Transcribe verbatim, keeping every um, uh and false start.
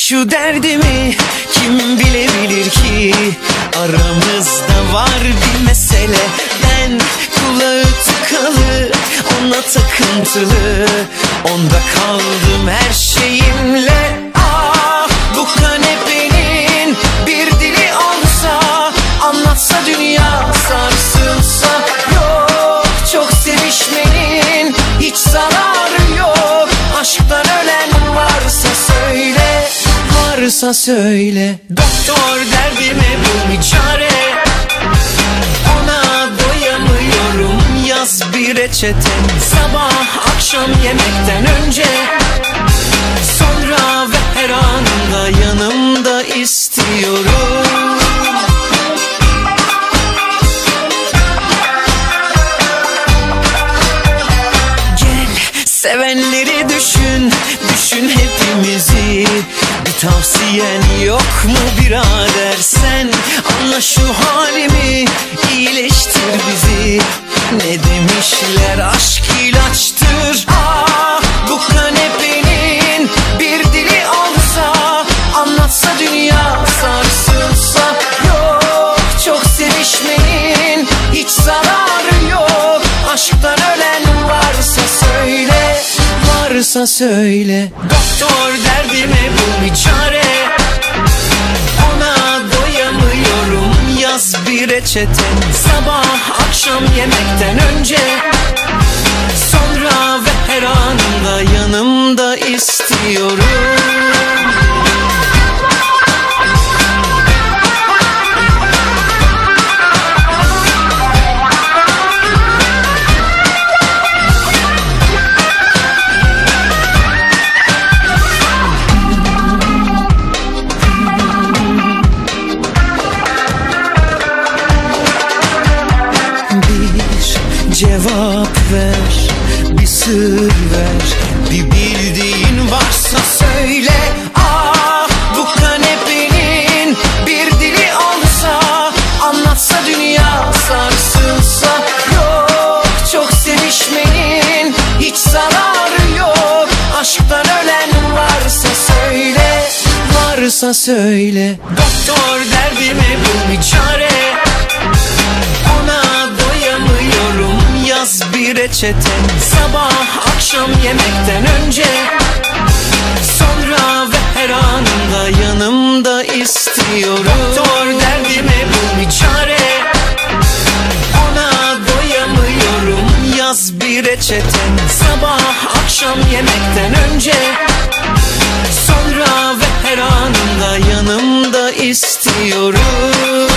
Şu derdimi kim bilebilir ki? Aramızda var bir mesele. Ben kulağı tıkalı, ona takıntılı. Onda kaldım her şeyimle. Ah, bu kanepenin bir dili olsa, anlatsa dünya sarsılsa. Yok, çok sevişmenin hiç zararı yok. Aşktan ölen varsa söyle, varsa söyle. Doktor, derdime bul bir çare. Ona doyamıyorum, yaz bir reçete. Sabah akşam yemekten önce, sonra ve her anında yanımda istiyorum. Gel sevenleri düşün, düşün hepimizi. Bir tavsiyen yok mu birader? Sen anla şu halimi, iyileştir bizi. Ne demişler, aşk ilaçtır. Ah, bu kanepenin bir dili olsa, anlatsa dünya sarsılsa. Yok, çok sevişmenin hiç zararı yok. Aşktan ölen varsa söyle, varsa söyle. Doktor, derdime bul bir çare. Ona doyamıyorum, yaz bir reçete. Sabah akşam yemekten önce, sonra ve her anında yanımda istiyorum. Cevap ver, bir sır ver, bir bildiğin varsa söyle. Ah, bu kanepenin bir dili olsa, anlatsa dünya sarsılsa. Yok, çok sevişmenin hiç zararı yok. Aşktan ölen varsa söyle, varsa söyle. Doktor, derdime bul bir çare. Ona doyamıyorum, yaz bir reçete. Sabah akşam yemekten önce, sonra ve her anında yanımda istiyorum. Doktor, derdime bul bir çare. Ona doyamıyorum, yaz bir reçete. Sabah akşam yemekten önce, sonra ve her anında yanımda istiyorum.